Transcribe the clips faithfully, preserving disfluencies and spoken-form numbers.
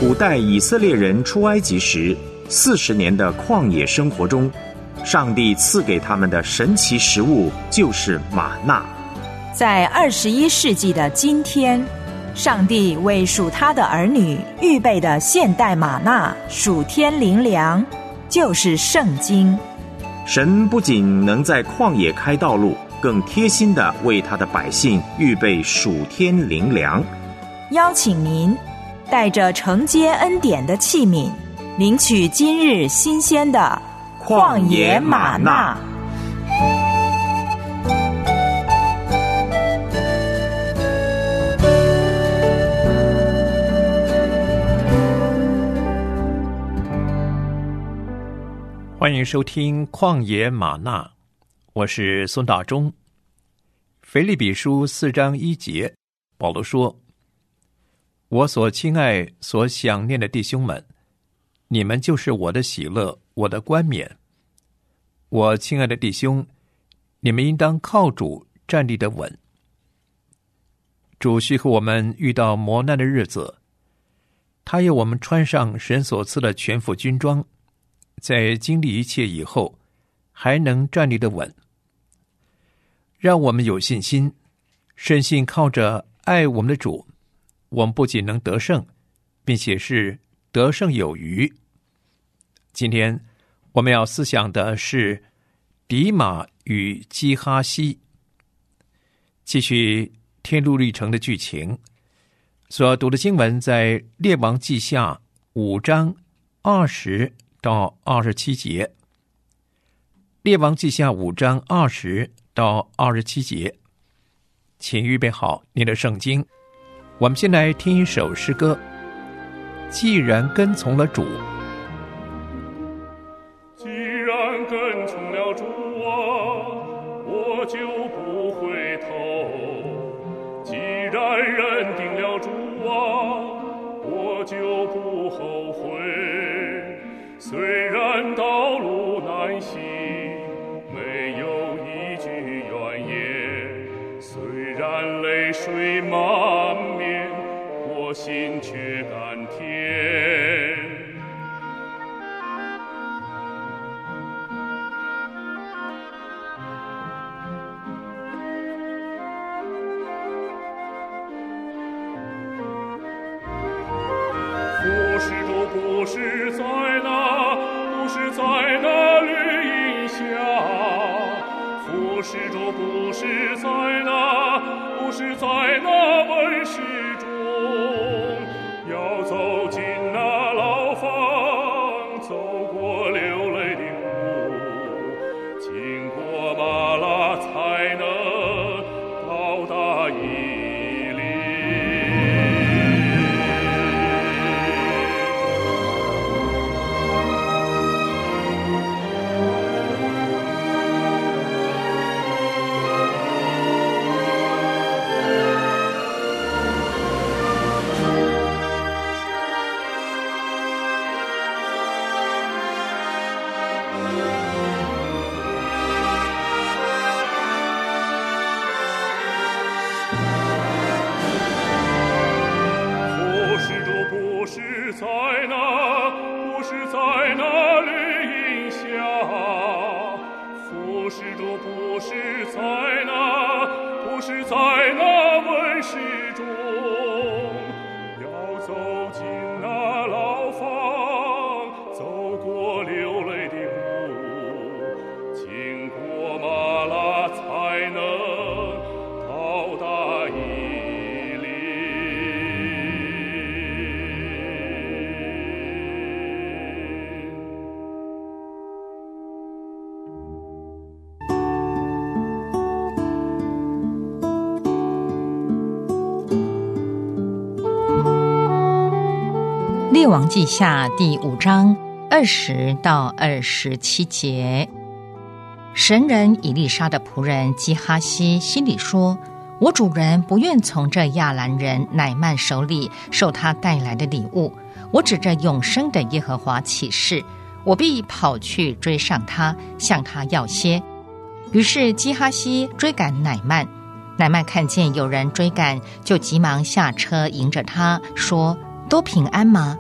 古代以色列人出埃及时四十年的旷野生活中，上帝赐给他们的神奇食物就是玛纳。 在二十一世纪的今天，上帝为属他的儿女预备的现代玛纳属天灵粮，就是圣经。 神不仅能在旷野开道路，更贴心地为他的百姓预备属天灵粮。 邀请您带着承接恩典的器皿，领取今日新鲜的旷野玛纳。 欢迎收听旷野玛纳，我是孙大中。腓立比书四章一节，保罗说：我所亲爱所想念的弟兄们，你们就是我的喜乐，我的冠冕。我亲爱的弟兄，你们应当靠主站立得稳。主许可我们遇到磨难的日子，他要我们穿上神所赐的全副军装，在经历一切以后，还能站立得稳。让我们有信心，深信靠着爱我们的主，我们不仅能得胜，并且是得胜有余。今天我们要思想的是迪马与基哈西。继续天路历程的剧情，所读的经文在列王记下五章二十到二十七节。列王记下五章二十到二十七节，请预备好你的圣经。我们先来听一首诗歌，既然跟从了主。 既然跟从了主啊，我就不回头；既然认定了主啊，我就不后悔。虽然道路难行，没有一句怨言；虽然泪水满面，我心却甘甜。不是主，不是在那，不是在那绿荫下；不是主，不是在那，不是在那温室中。要走进那牢房，走过流泪的湖，经过马拉才能到达以利。在那，不是在那绿荫下；服侍主，不是在那，不是在那温室中。要走进那牢房，走过流泪的湖，经过马拉才能到达以利。 列王记下第五章二十到二十七节。神人以利沙的仆人基哈西心里说：我主人不愿从这亚兰人乃曼手里受他带来的礼物，我指着永生的耶和华起誓，我必跑去追上他，向他要些。于是基哈西追赶乃曼，乃曼看见有人追赶，就急忙下车迎着他说：都平安吗？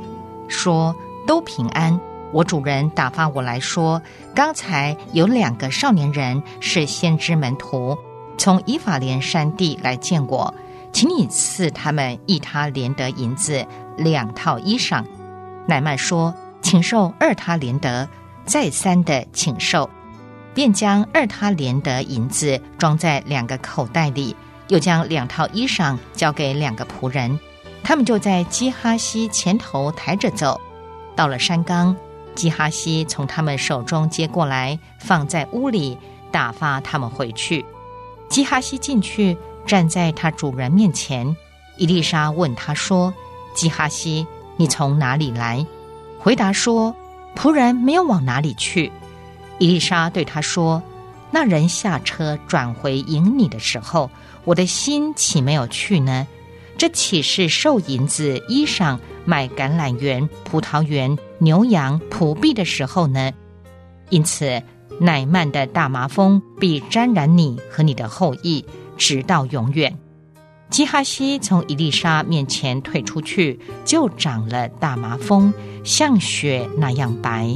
说：都平安。我主人打发我来说，刚才有两个少年人是先知门徒，从以法莲山地来见我，请你赐他们一他连得银子两套衣裳。乃縵说：请受二他连得，再三的请受，便将二他连得银子装在两个口袋里，又将两套衣裳交给两个仆人，他们就在基哈西前头抬着走。到了山冈，基哈西从他们手中接过来，放在屋里，打发他们回去。基哈西进去，站在他主人面前。以利沙问他说：基哈西，你从哪里来？回答说：仆人没有往哪里去。以利沙对他说：那人下车转回迎你的时候，我的心岂没有去呢？这岂是受银子、衣裳买橄榄园、葡萄园、牛羊、仆婢的时候呢？因此乃縵的大麻风必沾染你和你的后裔，直到永远。基哈西从以利沙面前退出去，就长了大麻风，像雪那样白。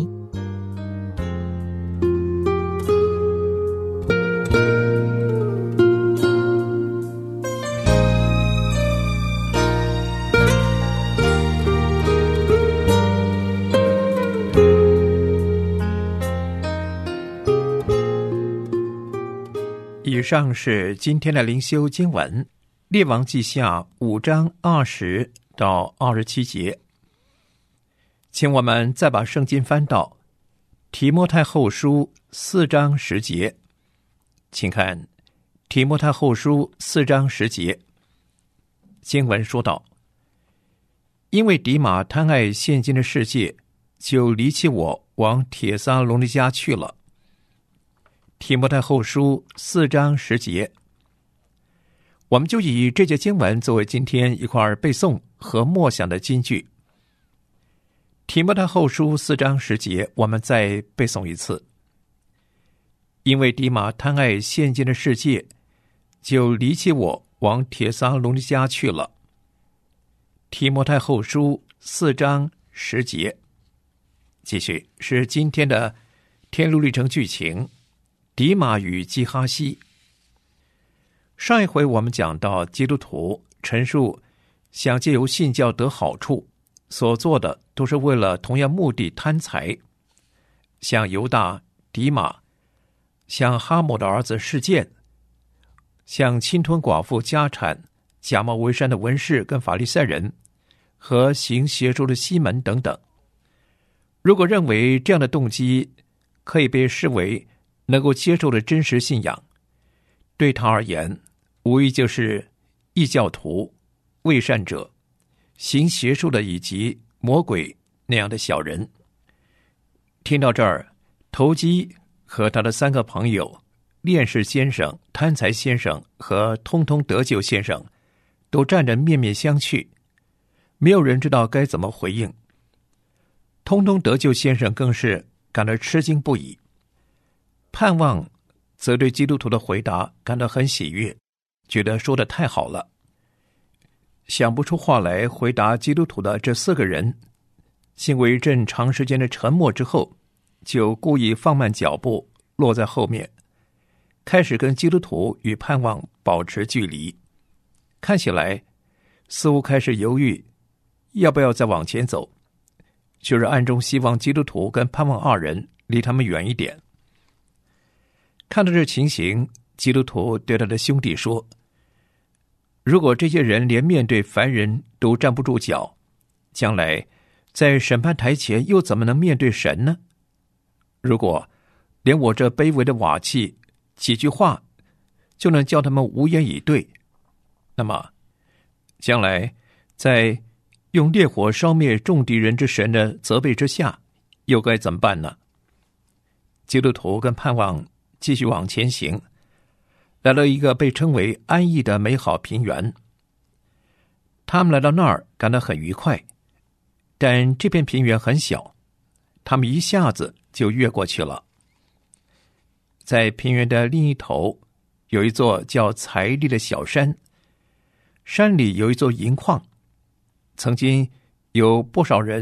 以上是今天的灵修经文，列王记下五章二十到二十七节。请我们再把圣经翻到提摩太后书四章十节，请看提摩太后书四章十节，经文说道：因为底马贪爱现今的世界，就离弃我，往帖撒罗尼迦去了。提摩太后书四章十节，我们就以这节经文作为今天一块背诵和默想的金句。提摩太后书四章十节，我们再背诵一次。因为底马贪爱现今的世界，就离弃我，往帖撒罗尼迦去了。提摩太后书四章十节，继续是今天的天路历程剧情。底马与基哈西。上一回我们讲到基督徒陈述想借由信教得好处，所做的都是为了同样目的贪财，像犹大、底马，像哈姆的儿子示剑，像侵吞寡妇家产、假冒为善的文士跟法利赛人，和行邪术的西门等等。如果认为这样的动机可以被视为能够接受的真实信仰，对他而言，无疑就是异教徒、伪善者、行邪术的以及魔鬼那样的小人。听到这儿，投机和他的三个朋友恋士先生、贪财先生和通通得救先生都站着面面相觑，没有人知道该怎么回应。通通得救先生更是感到吃惊不已，盼望则对基督徒的回答感到很喜悦，觉得说得太好了。想不出话来回答基督徒的这四个人，经过一阵长时间的沉默之后，就故意放慢脚步，落在后面，开始跟基督徒与盼望保持距离。看起来似乎开始犹豫要不要再往前走，就是暗中希望基督徒跟盼望二人离他们远一点。看到这情形，基督徒对他的兄弟说：如果这些人连面对凡人都站不住脚，将来在审判台前又怎么能面对神呢？如果连我这卑微的瓦器几句话就能叫他们无言以对，那么将来在用烈火烧灭众敌人之神的责备之下，又该怎么办呢？基督徒跟盼望继续往前行，来到一个被称为安逸的美好平原。他们来到那儿感到很愉快，但这片平原很小，他们一下子就越过去了。在平原的另一头有一座叫财力的小山，山里有一座银矿，曾经有不少人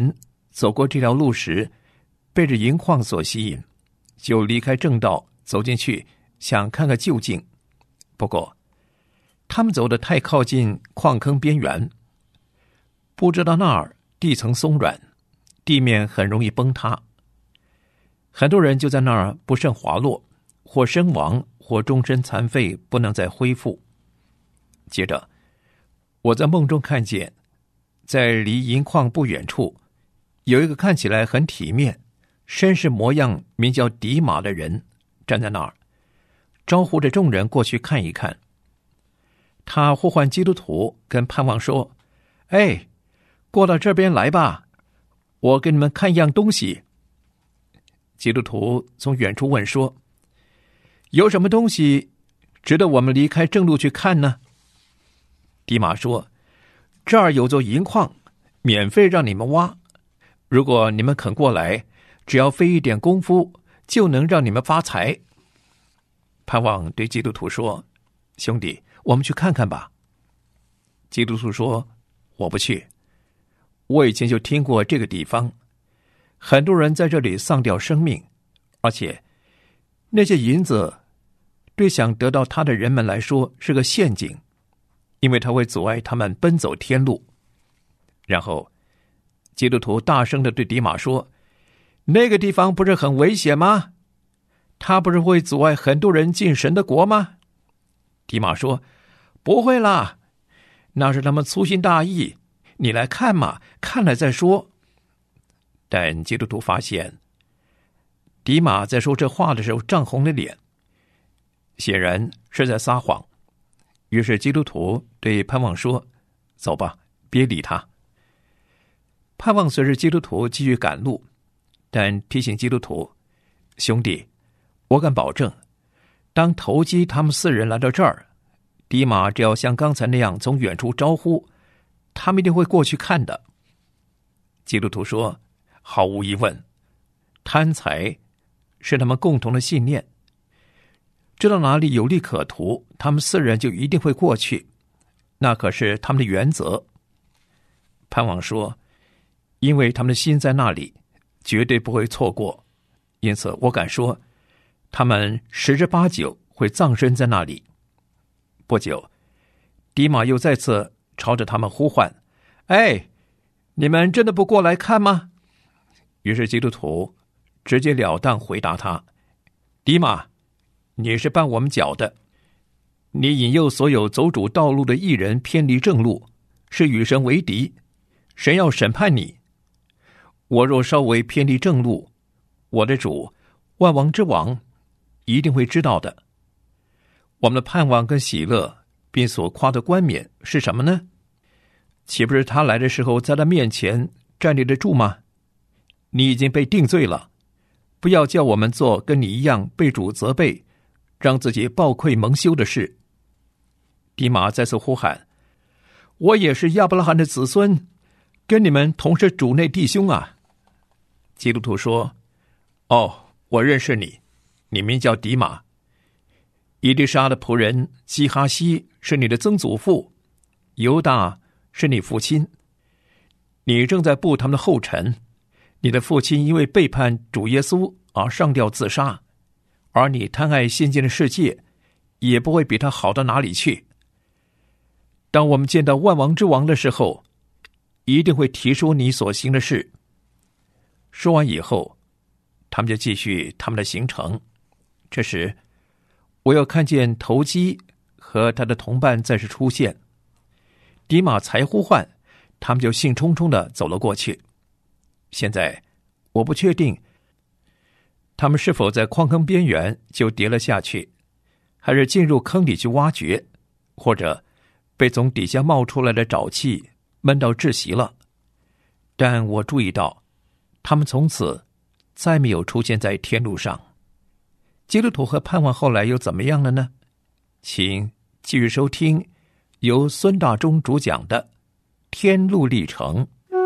走过这条路时，被这银矿所吸引，就离开正道，走进去，想看个究竟。不过，他们走得太靠近矿坑边缘，不知道那儿地层松软，地面很容易崩塌，很多人就在那儿不慎滑落，或身亡，或终身残废，不能再恢复。接着，我在梦中看见，在离银矿不远处，有一个看起来很体面、绅士模样、名叫迪马的人站在那儿，招呼着众人过去看一看。他呼唤基督徒跟盼望说：“哎，过到这边来吧，我给你们看一样东西。”基督徒从远处问说：“有什么东西值得我们离开正路去看呢？”迪马说：“这儿有座银矿，免费让你们挖，如果你们肯过来，只要费一点功夫，就能让你们发财。”盼望对基督徒说：“兄弟，我们去看看吧。”基督徒说：“我不去，我以前就听过这个地方，很多人在这里丧掉生命，而且那些银子对想得到它的人们来说是个陷阱，因为它会阻碍他们奔走天路。”然后基督徒大声地对迪马说：“那个地方不是很危险吗？它不是会阻碍很多人进神的国吗？”迪马说：“不会啦，那是他们粗心大意，你来看嘛，看了再说。”但基督徒发现，迪马在说这话的时候涨红了脸，显然是在撒谎。于是基督徒对盼望说：“走吧，别理他。”盼望随着基督徒继续赶路，但提醒基督徒：“兄弟，我敢保证，当投机他们四人来到这儿，迪马只要像刚才那样从远处招呼，他们一定会过去看的。”基督徒说：“毫无疑问，贪财是他们共同的信念，知道哪里有利可图，他们四人就一定会过去，那可是他们的原则。”盼望说：“因为他们的心在那里，绝对不会错过，因此我敢说，他们十之八九会葬身在那里。”不久，迪马又再次朝着他们呼唤：“哎，你们真的不过来看吗？”于是基督徒直截了当回答他：“迪马，你是绊我们脚的，你引诱所有走主道路的义人偏离正路，是与神为敌，神要审判你。我若稍微偏离正路，我的主万王之王一定会知道的。我们的盼望跟喜乐并所夸的冠冕是什么呢？岂不是他来的时候在他面前站立得住吗？你已经被定罪了，不要叫我们做跟你一样被主责备，让自己抱愧蒙羞的事。”迪马再次呼喊：“我也是亚伯拉罕的子孙，跟你们同是主内弟兄啊！”基督徒说：“哦，我认识你，你名叫迪马。以利沙的仆人基哈西是你的曾祖父，犹大是你父亲。你正在步他们的后尘，你的父亲因为背叛主耶稣而上吊自杀，而你贪爱现今的世界，也不会比他好到哪里去。当我们见到万王之王的时候，一定会提出你所行的事。”说完以后，他们就继续他们的行程。这时，我又看见投机和他的同伴再次出现，迪马才呼唤，他们就兴冲冲地走了过去。现在我不确定他们是否在矿坑边缘就跌了下去，还是进入坑里去挖掘，或者被从底下冒出来的沼气闷到窒息了。但我注意到他们从此再没有出现在天路上。基督徒和盼望后来又怎么样了呢？请继续收听由孙大中主讲的《天路历程》。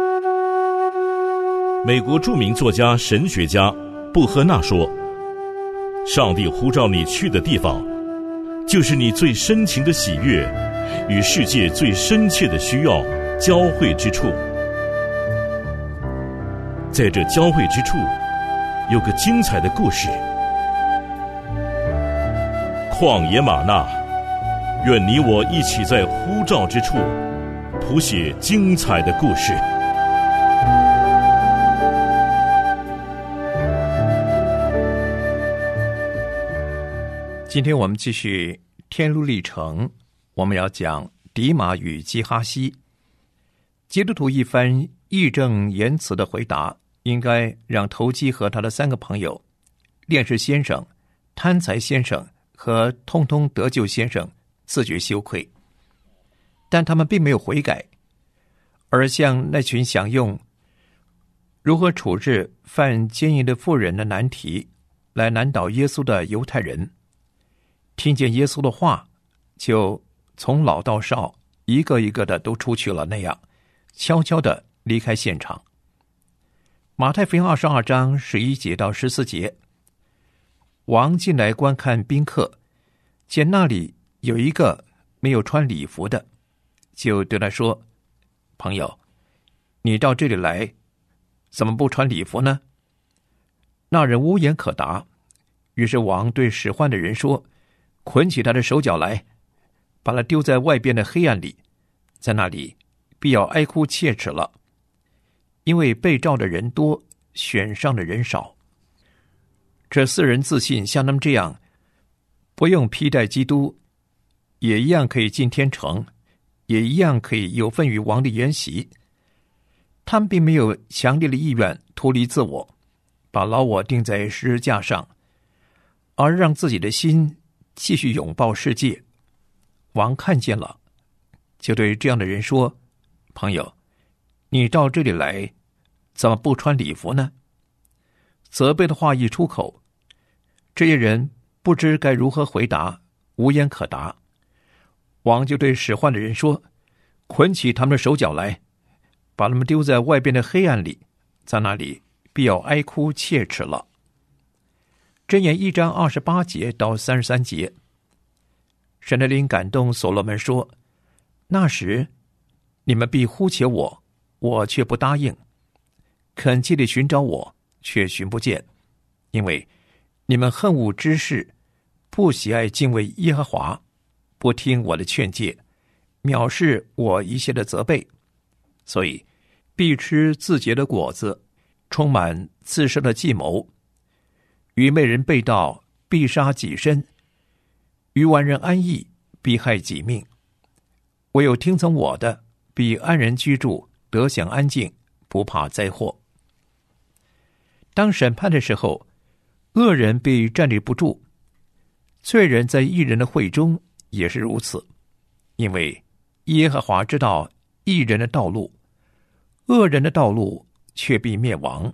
美国著名作家、神学家布赫纳说：“上帝呼召你去的地方，就是你最深情的喜悦与世界最深切的需要交汇之处。” 在这交汇之处，有个精彩的故事。旷野吗哪，愿你我一起在呼召之处，谱写精彩的故事。 今天我们继续天路历程，我们要讲迪玛与基哈西。基督徒一番义正言辞的回答，应该让投机和他的三个朋友恋士先生、贪财先生和通通得救先生自觉羞愧，但他们并没有悔改，而向那群想用如何处置犯奸淫的妇人的难题来难倒耶稣的犹太人，听见耶稣的话，就从老到少一个一个的都出去了，那样悄悄的离开现场。马太福音二十二章十一节到十四节，王进来观看宾客，见那里有一个没有穿礼服的，就对他说：“朋友，你到这里来，怎么不穿礼服呢？”那人无言可答。于是王对使唤的人说：“捆起他的手脚来，把他丢在外边的黑暗里，在那里必要哀哭切齿了，因为被召的人多，选上的人少。”这四人自信像他们这样，不用披戴基督，也一样可以进天城，也一样可以有份于王的筵席。他们并没有强烈的意愿脱离自我，把老我钉在十字架上，而让自己的心继续拥抱世界。王看见了，就对这样的人说：“朋友，你到这里来，怎么不穿礼服呢？”责备的话一出口，这些人不知该如何回答，无言可答。王就对使唤的人说：“捆起他们的手脚来，把他们丢在外边的黑暗里，在那里必要哀哭切齿了。”箴言一章二十八节到三十三节，神的灵感动所罗门说：“那时你们必呼求我，我却不答应；恳切地寻找我，却寻不见，因为你们恨恶知识，不喜爱敬畏耶和华，不听我的劝诫，藐视我一切的责备，所以必吃自结的果子，充满自设的计谋。愚昧人背道，必杀己身；愚顽人安逸，必害己命。唯有听从我的，必安然居住，得享安静，不怕灾祸。”当审判的时候，恶人被站立不住，罪人在义人的会中也是如此，因为耶和华知道义人的道路，恶人的道路却必灭亡。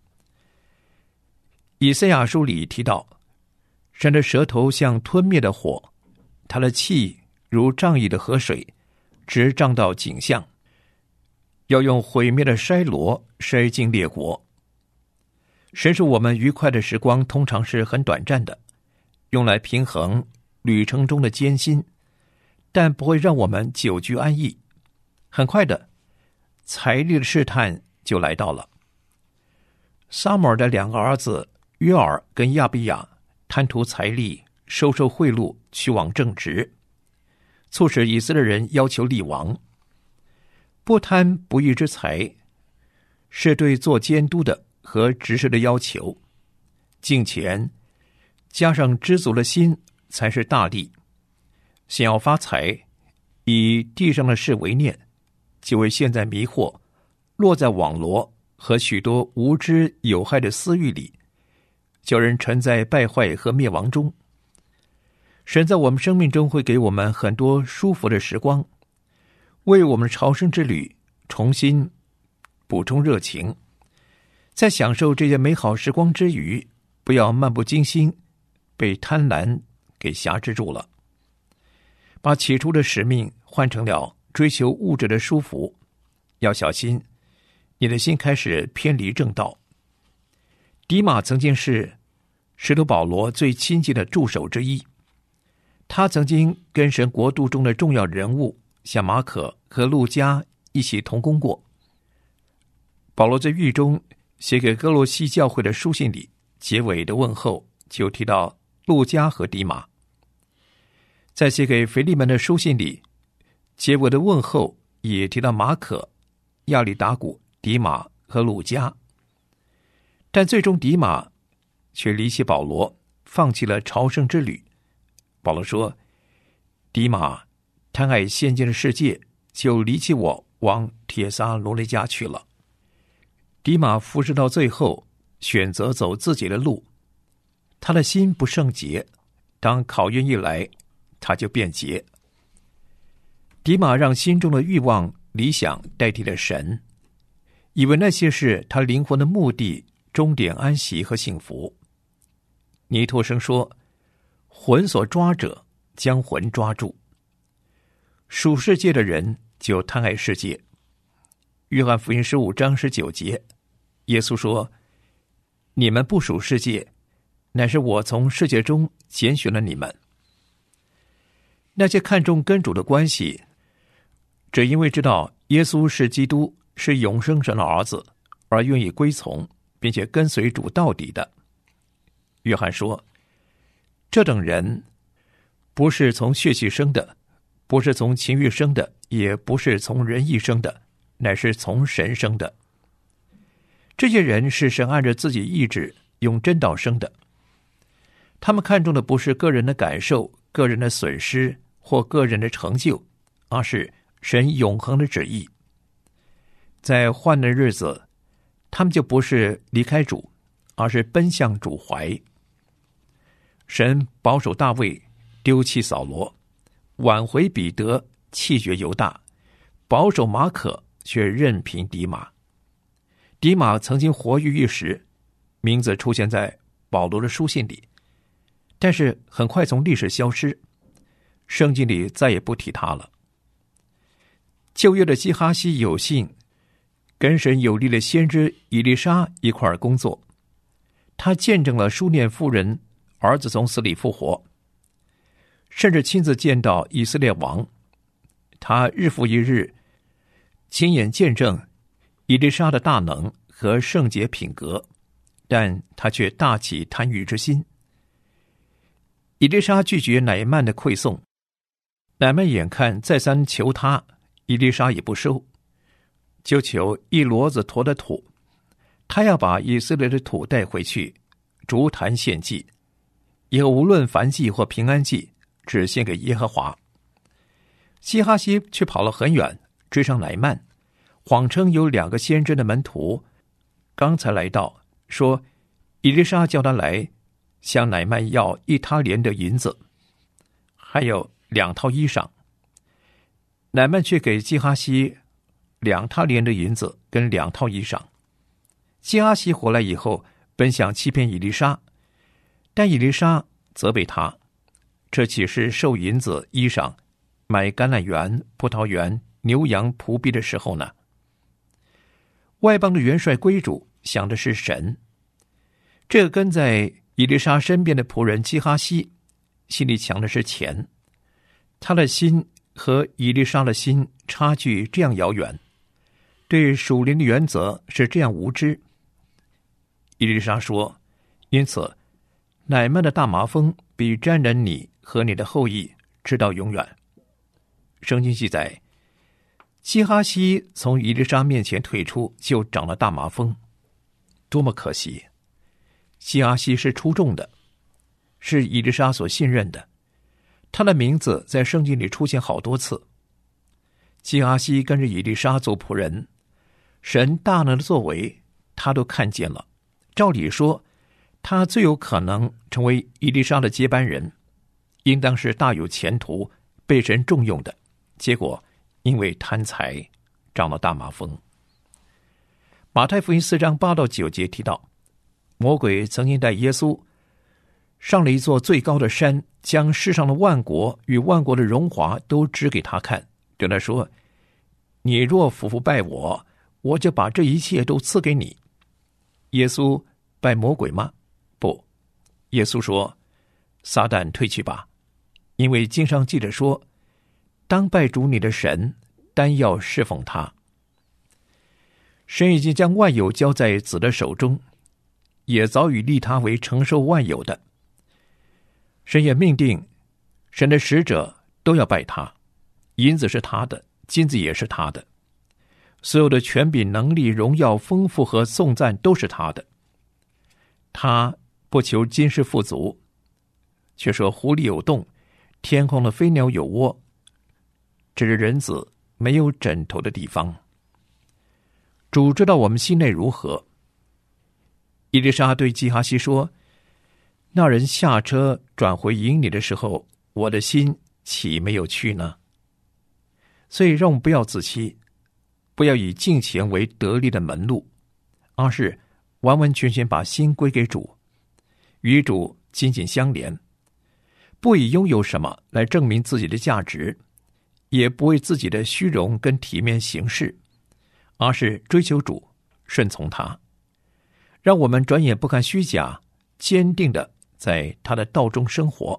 以赛亚书里提到，神的舌头像吞灭的火，他的气如仗义的河水，直涨到颈项，要用毁灭的筛箩筛尽列国。神使我们愉快的时光通常是很短暂的，用来平衡旅程中的艰辛，但不会让我们久居安逸。很快的，财力的试探就来到了。撒母耳的两个儿子约尔跟亚比亚贪图财力，收受贿赂，去往正直，促使以色列人要求立王。不贪不义之财，是对做监督的和执事的要求。敬虔加上知足的心，才是大利。想要发财，以地上的事为念，就会陷在迷惑，落在网罗和许多无知有害的私欲里，叫人沉在败坏和灭亡中。神在我们生命中会给我们很多舒服的时光，为我们朝圣之旅重新补充热情。在享受这些美好时光之余，不要漫不经心，被贪婪给辖制住了，把起初的使命换成了追求物质的舒服。要小心，你的心开始偏离正道。迪马曾经是使徒保罗最亲近的助手之一，他曾经跟神国度中的重要人物像马可和路加一起同工过。保罗在狱中写给哥罗西教会的书信里，结尾的问候就提到路加和迪马。在写给腓利门的书信里，结尾的问候也提到马可、亚里达古、迪马和路加。但最终迪马却离弃保罗，放弃了朝圣之旅。保罗说，迪马贪爱现今的世界，就离弃我，往帖撒罗尼迦去了。迪马服侍到最后，选择走自己的路，他的心不圣洁，当考验一来，他就变节。迪马让心中的欲望、理想代替了神，以为那些是他灵魂的目的、终点安息和幸福。尼托生说，魂所抓者将魂抓住。属世界的人就贪爱世界。约翰福音十五章十九节，耶稣说，你们不属世界，乃是我从世界中拣选了你们。那些看重跟主的关系，只因为知道耶稣是基督，是永生神的儿子，而愿意归从并且跟随主到底的。约翰说，这等人不是从血气生的，不是从情欲生的，也不是从人意生的，乃是从神生的。这些人是神按着自己意志用真道生的。他们看重的不是个人的感受、个人的损失或个人的成就，而是神永恒的旨意。在患难日子，他们就不是离开主，而是奔向主怀。神保守大卫，丢弃扫罗，挽回彼得，弃绝犹大，保守马可，却任凭迪马。迪马曾经活跃一时，名字出现在保罗的书信里，但是很快从历史消失，圣经里再也不提他了。旧约的基哈西有幸跟神有力的先知以利沙一块儿工作，他见证了书念妇人儿子从死里复活，甚至亲自见到以色列王。他日复一日亲眼见证以利沙的大能和圣洁品格，但他却大起贪欲之心。以利沙拒绝乃縵的馈送，乃縵眼看再三求他，以利沙也不收，就求一骡子驮的土，他要把以色列的土带回去，逐坛献祭，以后无论燔祭或平安祭，只献给耶和华。西哈西却跑了很远，追上乃縵，谎称有两个先知的门徒刚才来到，说以利沙叫他来向乃縵要一他连的银子，还有两套衣裳。乃縵却给基哈西两他连的银子跟两套衣裳。基哈西回来以后，本想欺骗以利沙，但以利沙责备他，这岂是收银子衣裳买橄榄园、葡萄园、牛羊仆婢的时候呢？外邦的元帅归主想的是神，这个跟在以利沙身边的仆人基哈西心里想的是钱。他的心和以利沙的心差距这样遥远，对属灵的原则是这样无知。以利沙说，因此乃縵的大麻风必沾染你和你的后裔直到永远。圣经记载，基哈西从以利沙面前退出，就长了大麻风。多么可惜！基哈西是出众的，是以利沙所信任的，他的名字在圣经里出现好多次。基哈西跟着以利沙做仆人，神大能的作为他都看见了。照理说，他最有可能成为以利沙的接班人，应当是大有前途，被神重用的。结果因为贪财，长了大麻风。马太福音四章八到九节提到，魔鬼曾经带耶稣上了一座最高的山，将世上的万国与万国的荣华都指给他看，对他说，你若俯伏拜我，我就把这一切都赐给你。耶稣拜魔鬼吗？不。耶稣说，撒旦退去吧，因为经上记着说，当拜主你的神，单要侍奉他。 神已经将万有交在子的手中，也早已立他为承受万有的。神也命定，神的使者都要拜他，银子是他的，金子也是他的，所有的权柄、能力、荣耀、丰富和颂赞都是他的。他不求今世富足，却说湖里有洞，天空的飞鸟有窝，只是人子没有枕头的地方。主知道我们心内如何。伊丽莎对基哈西说，那人下车转回营里的时候，我的心岂没有去呢？所以让我们不要自欺，不要以敬钱为得力的门路，而是完完全全把心归给主，与主紧紧相连，不以拥有什么来证明自己的价值，也不为自己的虚荣跟体面行事，而是追求主，顺从他。让我们转眼不看虚假，坚定的在他的道中生活。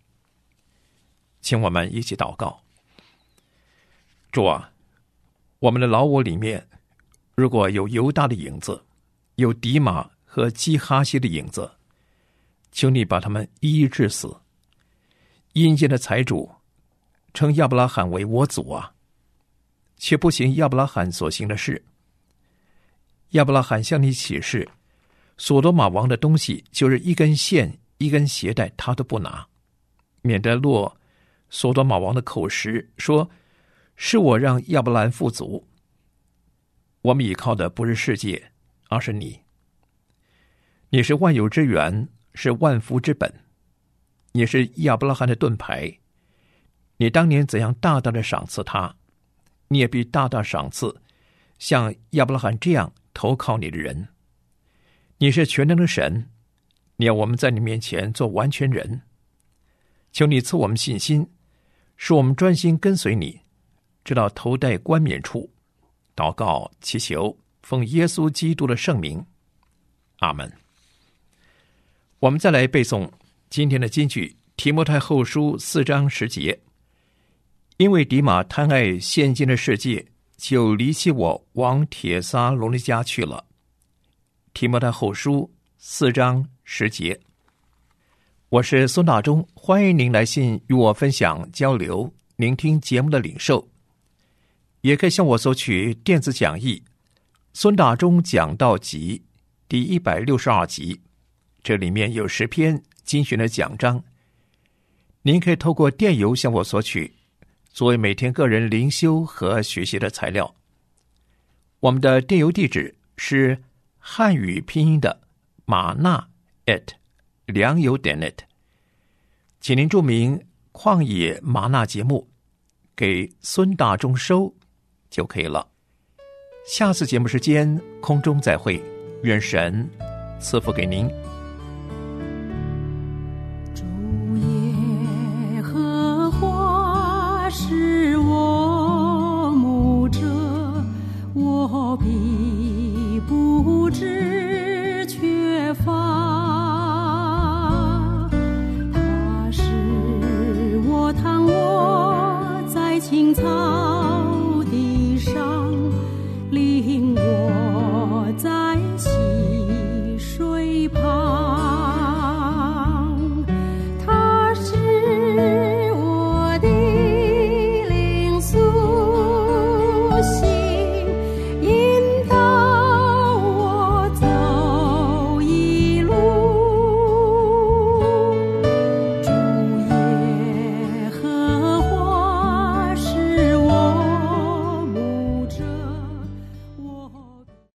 请我们一起祷告。主啊，我们的老我里面如果有犹大的影子，有迪马和基哈西的影子，求你把他们一一致死。阴间的财主称亚伯拉罕为我祖啊，却不行亚伯拉罕所行的事。亚伯拉罕向你起誓，所多玛王的东西就是一根线一根鞋带他都不拿，免得落所多玛王的口实，说是我让亚伯兰富足。我们倚靠的不是世界，而是你。你是万有之源，是万福之本，你是亚伯拉罕的盾牌。你当年怎样大大的赏赐他，你也必大大赏赐像亚伯拉罕这样投靠你的人。你是全能的神，你要我们在你面前做完全人。求你赐我们信心，使我们专心跟随你，直到头戴冠冕处。祷告祈求，奉耶稣基督的圣名，阿们。我们再来背诵今天的金句，提摩太后书四章十节。因为迪马贪爱现今的世界，就离弃我，往帖撒罗尼迦去了。提摩太后书四章十节。我是孙大中，欢迎您来信与我分享交流，聆听节目的领受，也可以向我索取电子讲义《孙大中讲道集》第一百六十二集，这里面有十篇精选的讲章，您可以透过电邮向我索取，作为每天个人灵修和学习的材料。我们的电邮地址是汉语拼音的玛纳 at 良友点 net， 请您注明旷野玛纳节目，给孙大中收就可以了。下次节目时间空中再会，愿神赐福给您。